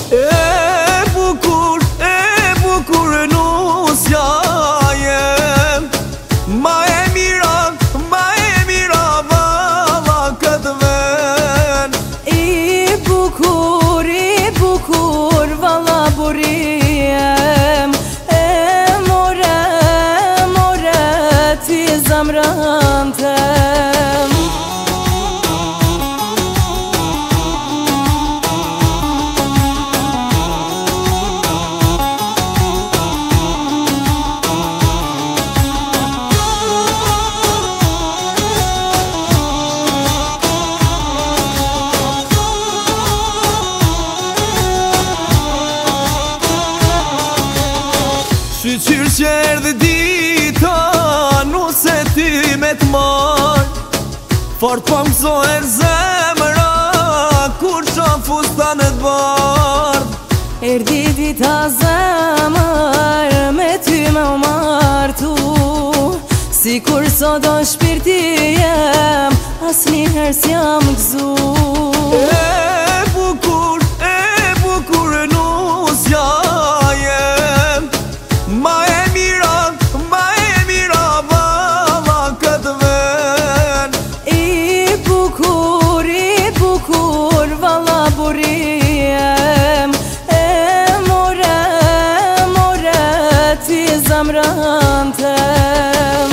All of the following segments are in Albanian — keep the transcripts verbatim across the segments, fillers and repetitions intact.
E bukur, e bukur nusja jem. Ma e mira, ma e mira valla këtë ven. I bukur, i bukur valla buriem. E more, more ti zamran tem. Qyr që erdhe dita, nuse ti me t'mar. Fort po m'zoher zemra, kur qan fustan e t'bard. Erdi dita zemër, me ty me u martu. Si kur sot do shpirti jem, asniher s'jam gëzu. E bukur, e bukur nusja jem. Ma e mira, ma e mira valla këtë ven. I bukur, i bukur valla buriem. E more, more ti zamran tem.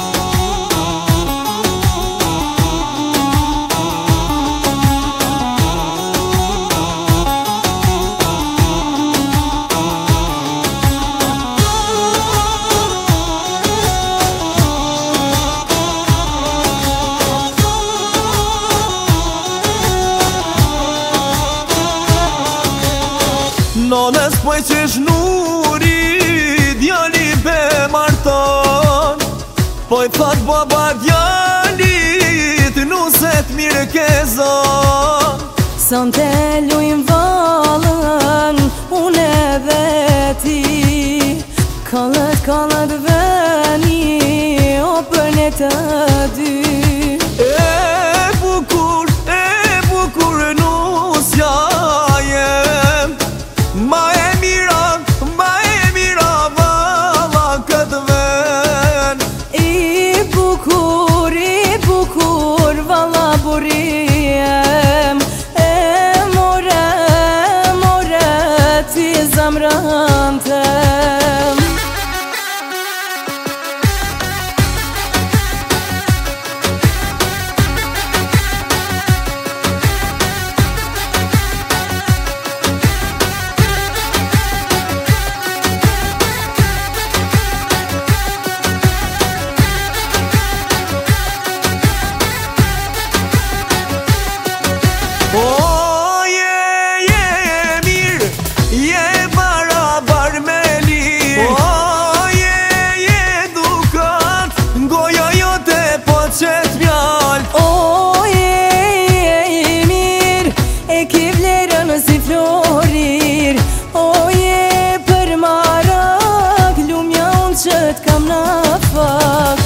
Nonës poj qesh nuri, djali be marton. Poj thot baba djalit, nuset mire ke zon. Son te lujm vallën, unë edhe ti. Kallët, kallët veni, o për ne të dy. E bukur, e bukur nusja jem. Ma e mira, ma e mira valla këtë ven. I bukur, i bukur valla buriem. E more, more ti zamran tem. O, je, je mirë, je barabar me lirë. O, je, je dukat, goja jote po qet mjall. O, je, je mirë, e ki vlerën si florir. O, je për marak, lumja unë që t'kam në fak.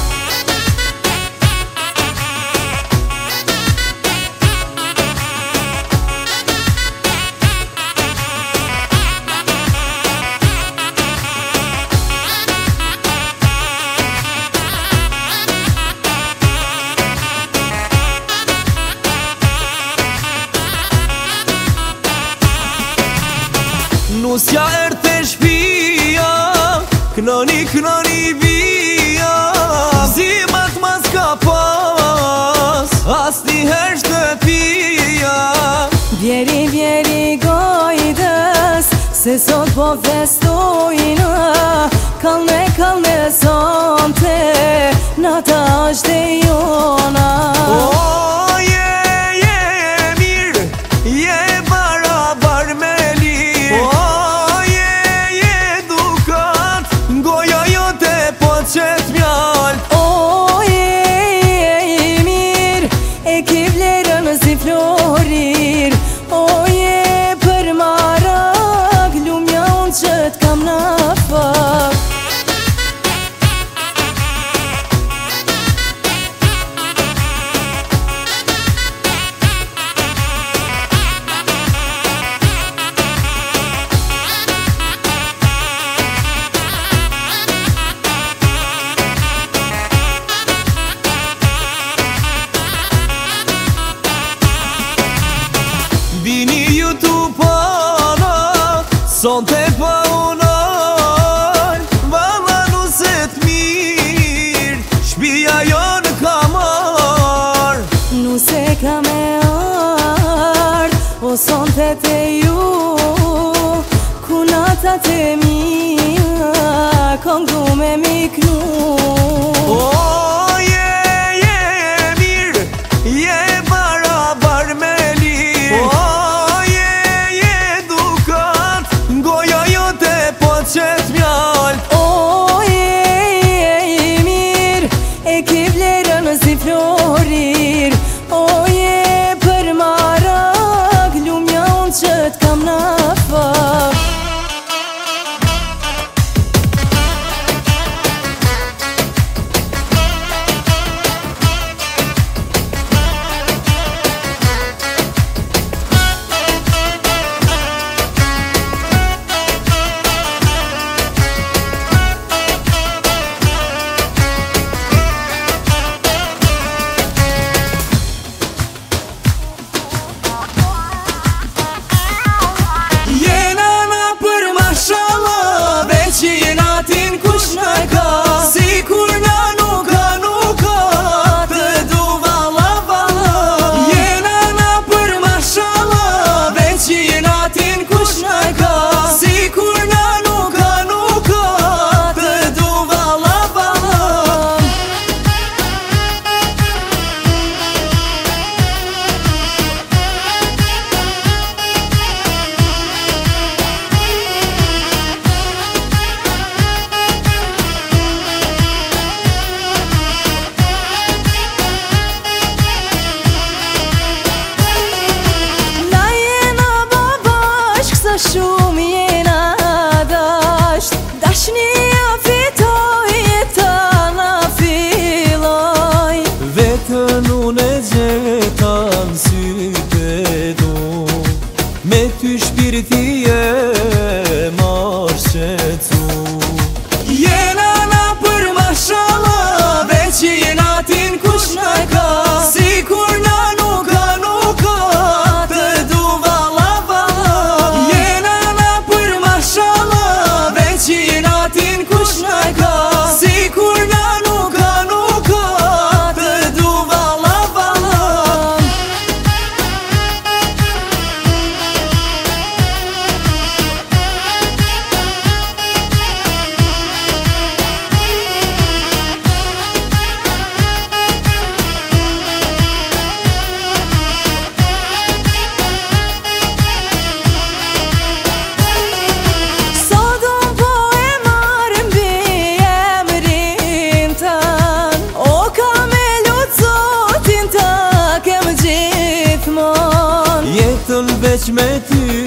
Nusja erë të shpia, knoni, knoni via. Zimat mas ka pas, as një herë shtë pia. Vjeri, vjeri gojdes, se sot po festojnë. Kalne, kalne sante, nata është e jona. O, je, je mirë, je barabar me lirë. O, je, je dukat, goja jote po qet mjall. O, je, je mirë, e ki vlerën si florir. O, je për marak, lumja unë që t'kam në fak. Son te pa unoj, valla nuset mirë, shpia jonë ka marë. Nuse ka me ardë, o son te te ju, kunata te mija, këngu me miknu. O, je, je, mirë, je barabar me lirë. O, je, je dukat, goja jote po qet mjallë. O, je, je, mirë, e ki vlerën si florir. O, je për marak, lumja unë që t'kam na fak. Shumë jena dasht, dashnia fitoj, jeta na filloj. Vetën unë e gjeta n'syte do, me ty shpirti e marrë qetu. Jena na për mashallah, veç jena tin kush na ka, si kur na nuk ka, nuk ka, të du valla valla. Jena na për mashallah, veç jena tin kush na ka, si kur na nuk ka, nuk ka, të du valla valla. Jetën veç me ty